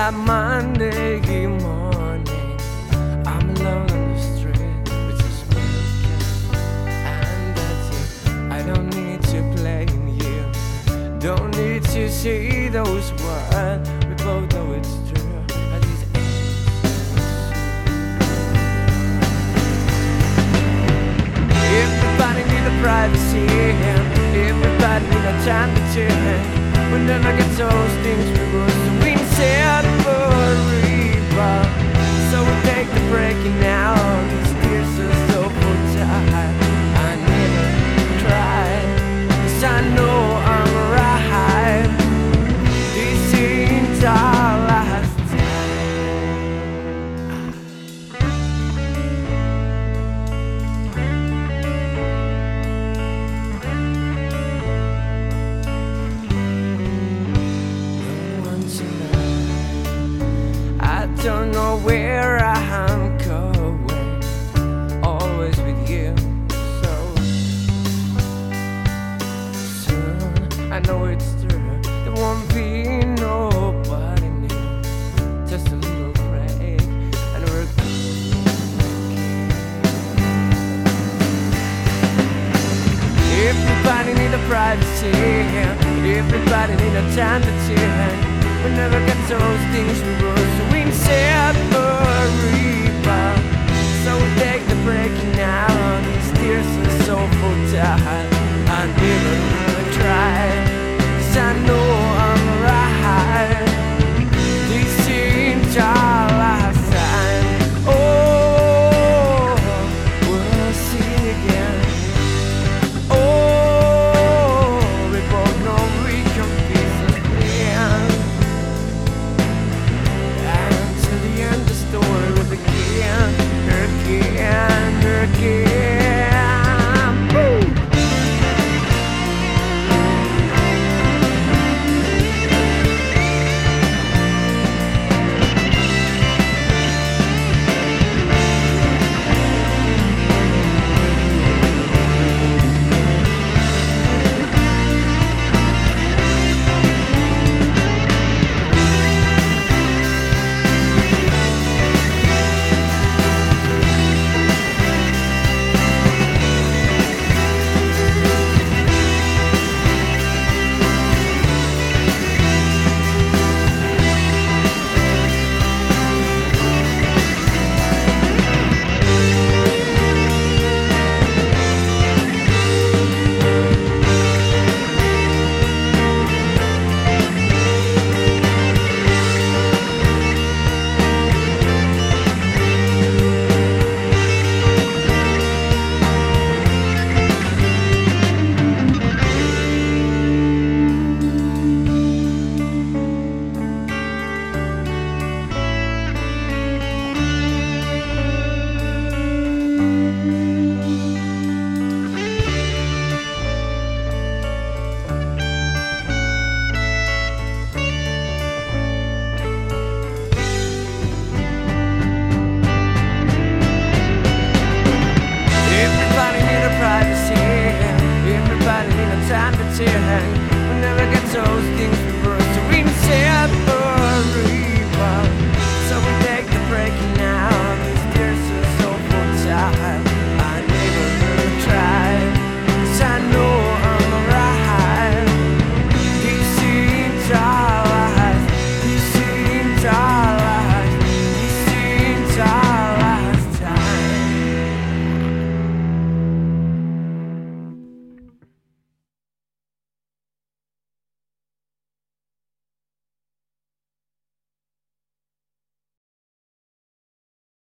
that Monday morning, I'm alone on the street with a smoke, and that's it. I don't need to blame you, don't need to say those words. We both know it's true. At least everybody need a privacy, everybody need a time to chill. We never get those things we were, so we said for a reaper. So we take the breaking now. These tears are so tired. I never cried, 'cause I know I'm right. This ain't our last don't know where I'm going, always with you. So soon, I know it's true, there won't be nobody new. Just a little break and we're good. Everybody need a privacy, everybody need a time to chill. We never get those things we